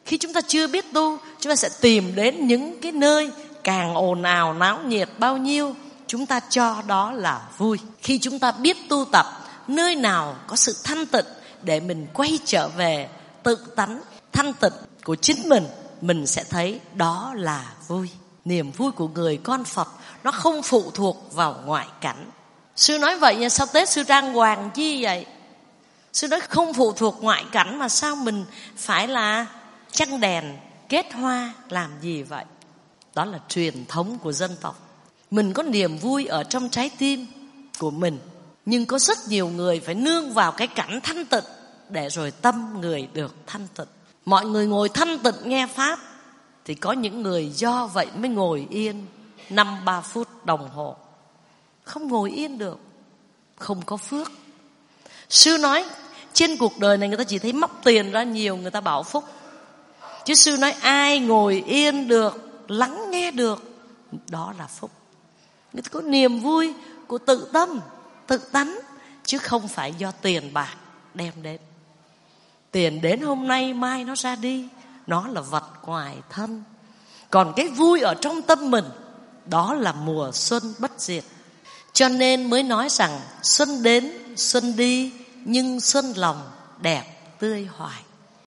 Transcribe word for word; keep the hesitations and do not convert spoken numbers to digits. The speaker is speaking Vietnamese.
Khi chúng ta chưa biết tu, chúng ta sẽ tìm đến những cái nơi càng ồn ào náo nhiệt bao nhiêu, chúng ta cho đó là vui. Khi chúng ta biết tu tập, nơi nào có sự thanh tịnh để mình quay trở về tự tánh thanh tịnh của chính mình, mình sẽ thấy đó là vui. Niềm vui của người con Phật nó không phụ thuộc vào ngoại cảnh. Sư nói vậy nha, sao Tết sư trang hoàng chi vậy? Sư nói không phụ thuộc ngoại cảnh mà sao mình phải là trăng đèn kết hoa làm gì vậy? Đó là truyền thống của dân tộc. Mình có niềm vui ở trong trái tim của mình, nhưng có rất nhiều người phải nương vào cái cảnh thanh tịnh để rồi tâm người được thanh tịnh. Mọi người ngồi thanh tịnh nghe Pháp, thì có những người do vậy mới ngồi yên năm ba phút đồng hồ. Không ngồi yên được, không có phước. Sư nói trên cuộc đời này người ta chỉ thấy móc tiền ra nhiều, người ta bảo phúc. Chứ sư nói ai ngồi yên được, lắng nghe được, đó là phúc. Người ta có niềm vui của tự tâm, tự tánh, chứ không phải do tiền bạc đem đến. Tiền đến hôm nay mai nó ra đi, nó là vật ngoài thân. Còn cái vui ở trong tâm mình, đó là mùa xuân bất diệt. Cho nên mới nói rằng xuân đến xuân đi, nhưng xuân lòng đẹp tươi hoài.